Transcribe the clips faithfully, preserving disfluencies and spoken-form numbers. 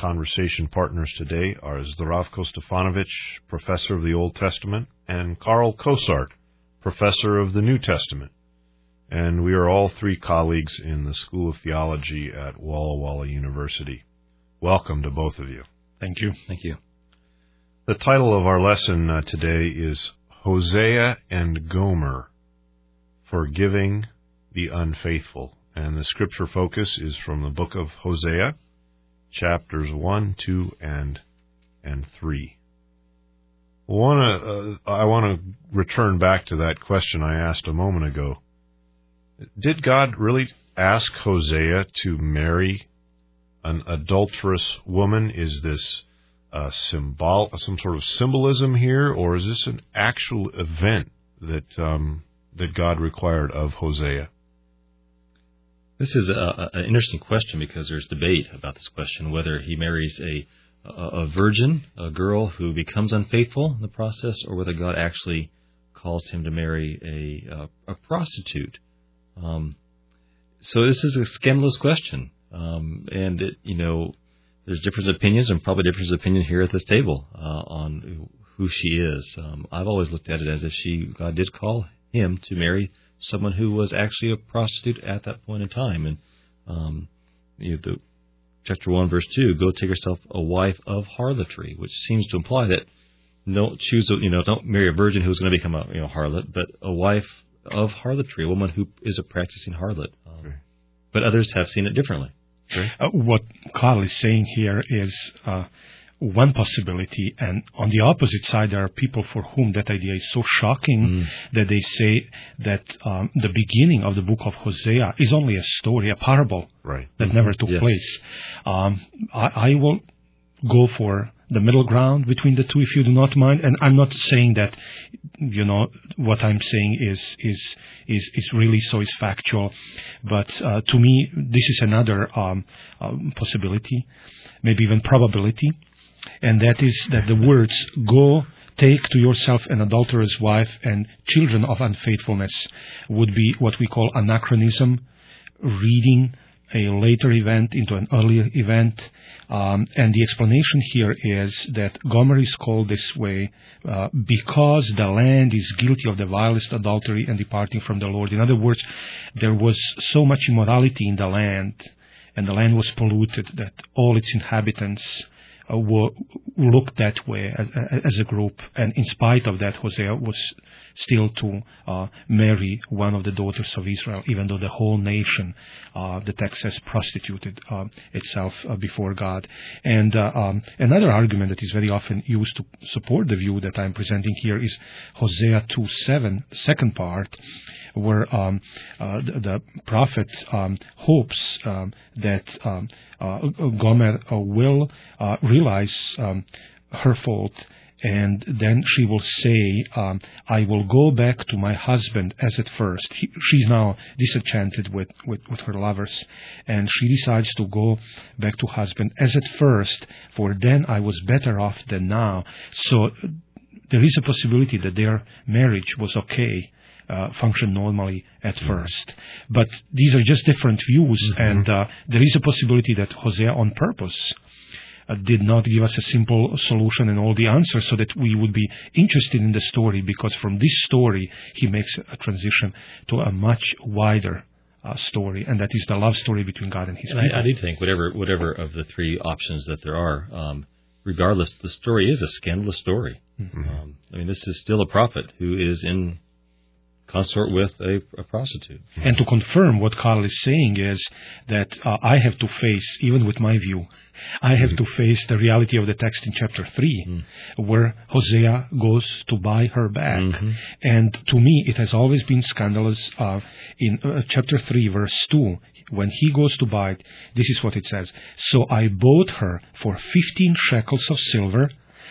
conversation partners today are Zdravko Stefanovic, professor of the Old Testament, and Karl Kosart, professor of the New Testament. And we are all three colleagues in the School of Theology at Walla Walla University. Welcome to both of you. Thank you. Thank you. The title of our lesson uh, today is Hosea and Gomer, Forgiving the Unfaithful. And the scripture focus is from the book of Hosea, chapters one, two, and and three. I want to uh, I want to return back to that question I asked a moment ago. Did God really ask Hosea to marry an adulterous woman? Is this uh, symbol, some sort of symbolism here, or is this an actual event that um, that God required of Hosea? This is an interesting question because there's debate about this question, whether he marries a, a, a virgin, a girl who becomes unfaithful in the process, or whether God actually calls him to marry a, a, a prostitute. Um, so this is a scandalous question, um, and it, you know, there's different opinions, and probably different opinions here at this table uh, on who she is. Um, I've always looked at it as if she, God did call him to marry someone who was actually a prostitute at that point in time. And um, you know, the, chapter one, verse two, go take yourself a wife of harlotry, which seems to imply that don't choose, a, you know, don't marry a virgin who's going to become a you know harlot, but a wife of harlotry, a woman who is a practicing harlot. Um, okay. But others have seen it differently. Okay. Uh, what Carl is saying here is uh, one possibility, and on the opposite side, there are people for whom that idea is so shocking mm. that they say that um, the beginning of the book of Hosea is only a story, a parable right. that mm-hmm. never took yes. place. Um, I, I will go for the middle ground between the two, if you do not mind. And I'm not saying that, you know, what I'm saying is is is, is really so is factual, but uh, to me, this is another um, um, possibility, maybe even probability. And that is that the words, go take to yourself an adulterous wife and children of unfaithfulness, would be what we call anachronism, reading a later event into an earlier event. Um, and the explanation here is that Gomer is called this way uh, because the land is guilty of the vilest adultery and departing from the Lord. In other words, there was so much immorality in the land, and the land was polluted, that all its inhabitants Uh, were, looked that way as, as a group, and in spite of that, Hosea was still to uh, marry one of the daughters of Israel, even though the whole nation, uh, the text says, prostituted uh, itself uh, before God. And uh, um, another argument that is very often used to support the view that I'm presenting here is Hosea two seven, second part, where um, uh, the, the prophet um, hopes um, that um, uh, Gomer uh, will uh, realize um, her fault, and then she will say, um, I will go back to my husband as at first. He, she's now disenchanted with, with, with her lovers, and she decides to go back to husband as at first, for then I was better off than now. So there is a possibility that their marriage was okay. Uh, function normally at mm-hmm. first. But these are just different views, mm-hmm. and uh, there is a possibility that Hosea on purpose uh, did not give us a simple solution and all the answers so that we would be interested in the story, because from this story he makes a transition to a much wider uh, story, and that is the love story between God and his and people. I, I do think whatever whatever of the three options that there are, um, regardless, the story is a scandalous story. Mm-hmm. Um, I mean, this is still a prophet who is in consort with a, a prostitute. And to confirm what Carl is saying is that uh, I have to face, even with my view, I have mm-hmm. to face the reality of the text in chapter three, mm-hmm. where Hosea goes to buy her back. Mm-hmm. And to me, it has always been scandalous. Uh, in uh, chapter three, verse two, when he goes to buy it, this is what it says. So I bought her for fifteen shekels of silver,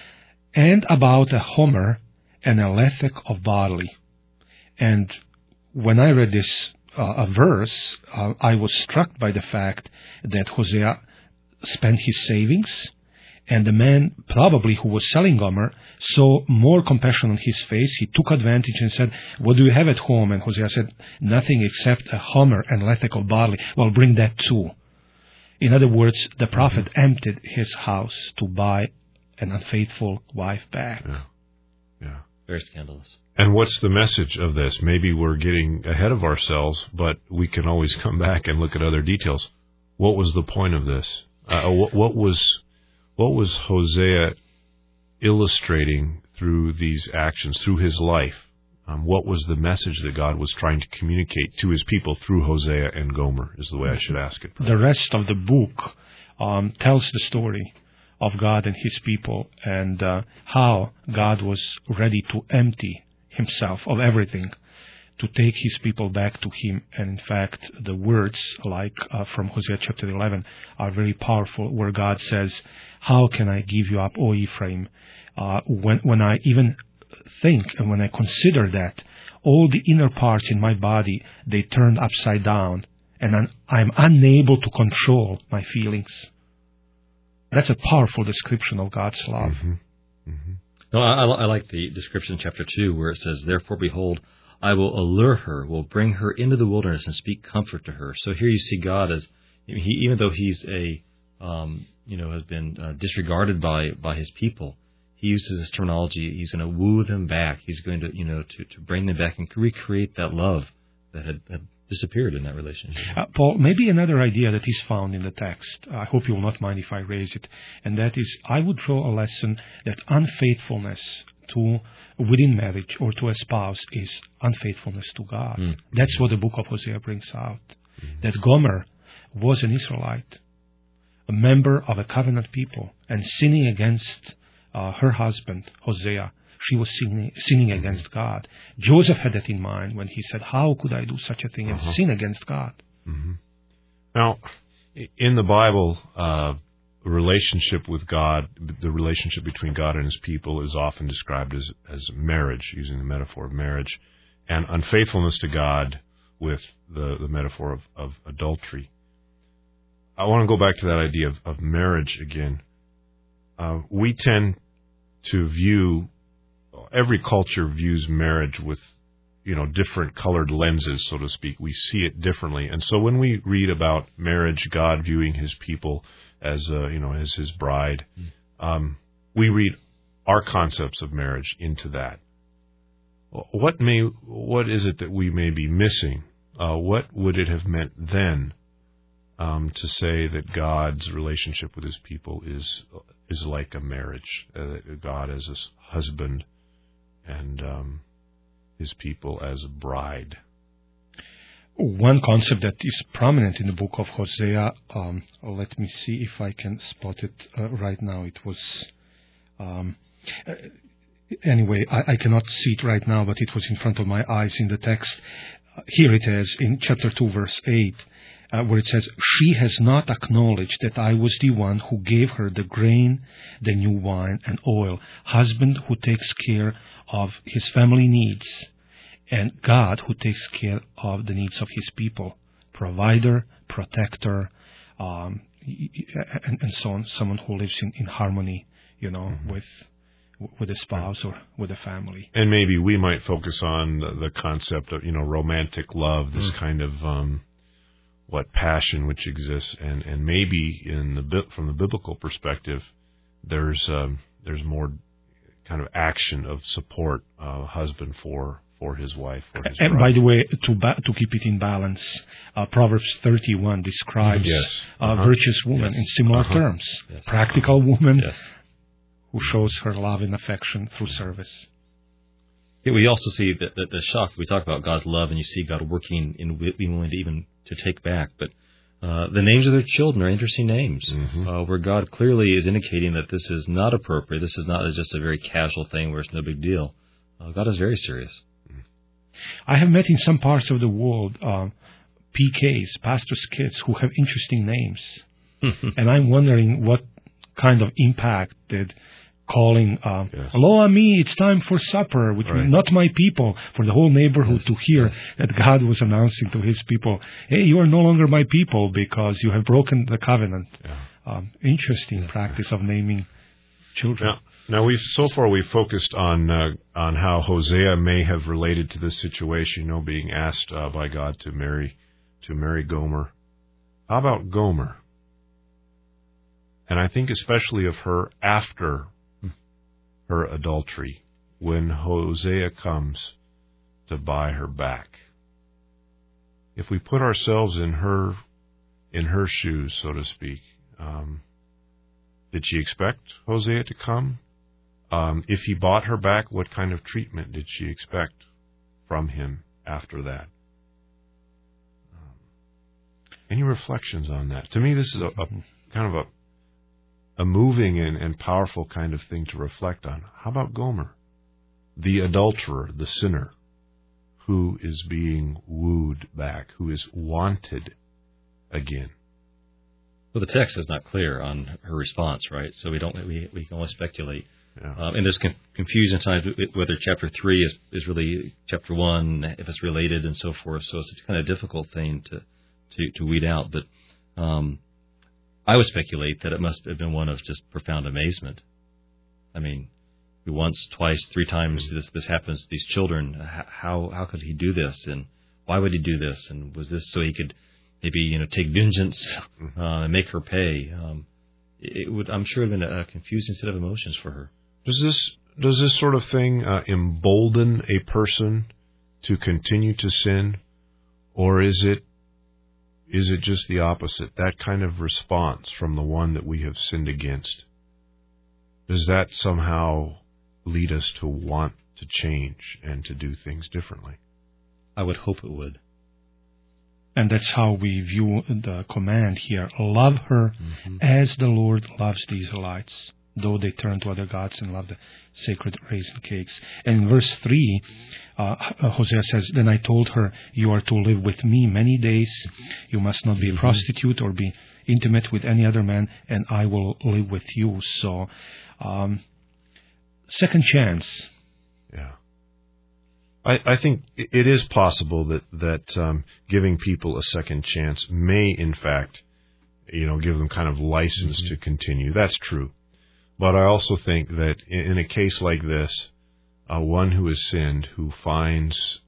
and about a homer and a lethech of barley. And when I read this uh, a verse, uh, I was struck by the fact that Hosea spent his savings, and the man probably who was selling Gomer saw more compassion on his face. He took advantage and said, what do you have at home? And Hosea said, nothing except a homer and lethech of barley. Well, bring that too. In other words, the prophet mm-hmm. emptied his house to buy an unfaithful wife back. Yeah. Yeah. Very scandalous. And what's the message of this? Maybe we're getting ahead of ourselves, but we can always come back and look at other details. What was the point of this? Uh, what, what was what was Hosea illustrating through these actions, through his life? Um, what was the message that God was trying to communicate to his people through Hosea and Gomer, is the way I should ask it. The rest of the book um, tells the story of God and his people, and uh, how God was ready to empty himself of everything to take his people back to him. And in fact, the words like uh, from Hosea chapter eleven are very powerful, where God says, "How can I give you up, O Ephraim?" Uh, when, when I even think and when I consider that all the inner parts in my body, they turned upside down, and I'm, I'm unable to control my feelings. That's a powerful description of God's love. Mm-hmm. Mm-hmm. No, I, I like the description in chapter two where it says, "Therefore, behold, I will allure her, will bring her into the wilderness and speak comfort to her." So here you see God as, he, even though he's a, um, you know, has been uh, disregarded by, by his people, he uses this terminology. He's going to woo them back. He's going to, you know, to, to bring them back and recreate that love that had, had disappeared in that relationship. Uh, Paul, maybe another idea that is found in the text, I hope you will not mind if I raise it, and that is, I would draw a lesson that unfaithfulness to within marriage or to a spouse is unfaithfulness to God. Mm. That's what the book of Hosea brings out. Mm. That Gomer was an Israelite, a member of a covenant people, and sinning against uh, her husband, Hosea. She was sinning, sinning mm-hmm. against God. Joseph had that in mind when he said, "How could I do such a thing and uh-huh. sin against God?" Mm-hmm. Now, in the Bible, uh, relationship with God, the relationship between God and his people is often described as, as marriage, using the metaphor of marriage, and unfaithfulness to God with the, the metaphor of, of adultery. I want to go back to that idea of, of marriage again. Uh, we tend to view, every culture views marriage with, you know, different colored lenses, so to speak. We see it differently. And so when we read about marriage, God viewing his people as, uh, you know, as his bride, um, we read our concepts of marriage into that. What may, what is it that we may be missing? Uh, what would it have meant then um, to say that God's relationship with his people is is like a marriage? Uh, God as a husband and um, his people as a bride. One concept that is prominent in the book of Hosea, um, let me see if I can spot it uh, right now. It was, um, uh, anyway, I, I cannot see it right now, but it was in front of my eyes in the text. Uh, here it is in chapter two, verse eight, uh, where it says, "She has not acknowledged that I was the one who gave her the grain, the new wine, and oil, husband who takes care of his family needs, and God who takes care of the needs of his people, provider, protector, um, and, and so on, someone who lives in, in harmony, you know, mm-hmm. with with a spouse or with a family." And maybe we might focus on the, the concept of, you know, romantic love, this mm-hmm. kind of um, what passion which exists, and, and maybe in the from the biblical perspective, there's um, there's more kind of action of support, uh, husband for. for his wife. For his and bride. By the way, to ba- to keep it in balance, uh, Proverbs thirty-one describes yes. uh-huh. a virtuous woman yes. in similar uh-huh. terms. Yes. Practical woman yes. who shows her love and affection through service. Yeah, we also see that the, the shock. We talk about God's love, and you see God working in being willing to even to take back. But uh, the names of their children are interesting names, mm-hmm. uh, where God clearly is indicating that this is not appropriate. This is not just a very casual thing where it's no big deal. Uh, God is very serious. I have met in some parts of the world uh, P Ks, pastors' kids, who have interesting names. And I'm wondering what kind of impact did calling, uh, yes. "Hello, Ami, it's time for supper," which right. means not my people, for the whole neighborhood yes. to hear yes. that God was announcing to his people, "Hey, you are no longer my people because you have broken the covenant." Yeah. Um, interesting yeah. practice of naming children. Now, Now, we've so far we've focused on uh, on how Hosea may have related to this situation, you know, being asked uh, by God to marry to marry Gomer. How about Gomer? and I think especially of her after her adultery, when Hosea comes to buy her back. If we put ourselves in her in her shoes, so to speak, um, did she expect Hosea to come? Um, if he bought her back, what kind of treatment did she expect from him after that? Um, any reflections on that? To me, this is a, a kind of a a moving and, and powerful kind of thing to reflect on. How about Gomer, the adulterer, the sinner, who is being wooed back, who is wanted again? Well, the text is not clear on her response, right? So we don't we we can only speculate. Yeah. Um, and there's con- confusion times whether chapter three is, is really chapter one, if it's related, and so forth. So it's a kind of difficult thing to to, to weed out. But um, I would speculate that it must have been one of just profound amazement. I mean, once, twice, three times this this happens to these children. How how could he do this, and why would he do this? And was this so he could maybe you know take vengeance uh, and make her pay? Um, it would, I'm sure, it would have been a confusing set of emotions for her. Does this does this sort of thing uh, embolden a person to continue to sin, or is it is it just the opposite? That kind of response from the one that we have sinned against, does that somehow lead us to want to change and to do things differently? I would hope it would. And that's how we view the command here. Love her mm-hmm. as the Lord loves the Israelites, though they turn to other gods and love the sacred raisin cakes. And in verse three, uh, Hosea says, Then I told her, you are to live with me many days. You must not be a prostitute or be intimate with any other man, and I will live with you. So, um, second chance. Yeah. I, I think it is possible that, that um, giving people a second chance may, in fact, you know, give them kind of license mm-hmm. to continue. That's true. But I also think that in a case like this, uh, one who has sinned, who finds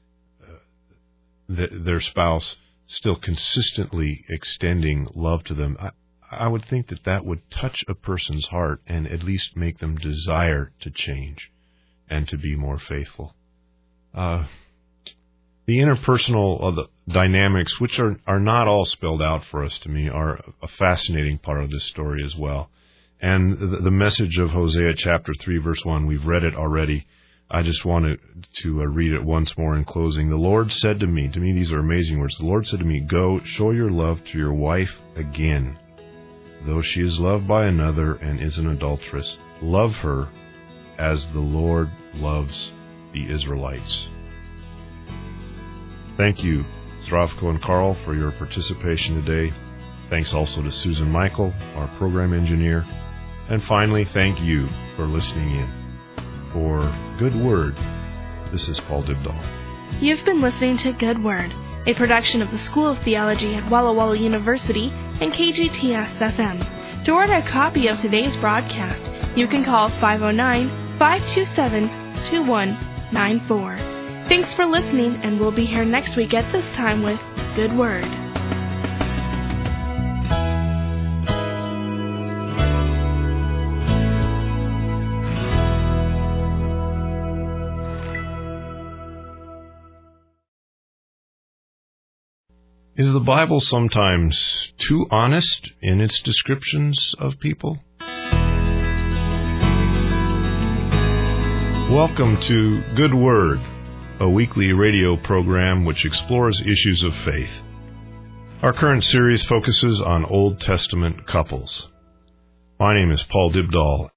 uh, th- their spouse still consistently extending love to them, I, I would think that that would touch a person's heart and at least make them desire to change and to be more faithful. Uh, the interpersonal uh, the dynamics, which are, are not all spelled out for us to me, are a fascinating part of this story as well. And the, the message of Hosea chapter three, verse one, we've read it already. I just wanted to uh, read it once more in closing. The Lord said to me, to me these are amazing words, the Lord said to me, Go, show your love to your wife again. Though she is loved by another and is an adulteress, love her as the Lord loves the Israelites. Thank you, Zdravko and Carl, for your participation today. Thanks also to Susan Michael, our program engineer. And finally, thank you for listening in. For Good Word, this is Paul Dybdahl. You've been listening to Good Word, a production of the School of Theology at Walla Walla University and K G T S F M. To order a copy of today's broadcast, you can call five oh nine, five two seven, two one nine four. Thanks for listening, and we'll be here next week at this time with Good Word. Is the Bible sometimes too honest in its descriptions of people? Welcome to Good Word, a weekly radio program which explores issues of faith. Our current series focuses on Old Testament couples. My name is Paul Dybdahl.